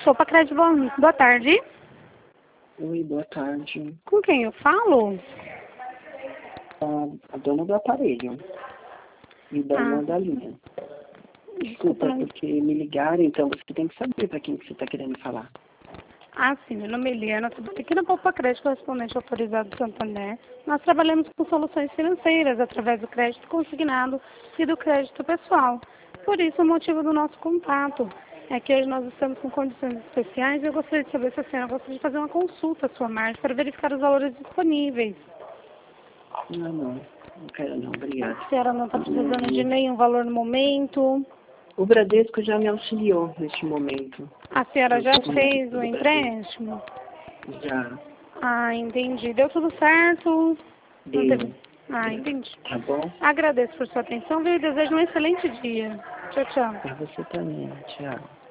Poupa Crédito, boa tarde. Oi, boa tarde. Com quem eu falo? A dona do aparelho e dona da linha. Desculpa, porque me ligaram, então você tem que saber para quem que você está querendo falar. Sim, meu nome é Eliana, trabalho aqui na Poupa Crédito, correspondente autorizado do Santander. Nós trabalhamos com soluções financeiras através do crédito consignado e do crédito pessoal. Por isso, o motivo do nosso contato é que hoje nós estamos com condições especiais e eu gostaria de saber se a senhora gostaria de fazer uma consulta à sua margem para verificar os valores disponíveis. Não quero não, obrigada. A senhora não está precisando de nenhum valor no momento? O Bradesco já me auxiliou neste momento. A senhora já fez o empréstimo? Já. Entendi. Deu tudo certo? Deu. Não teve... Entendi. Tá bom? Agradeço por sua atenção, viu? E desejo um excelente dia. Tchau, tchau. Pra você também. Tchau.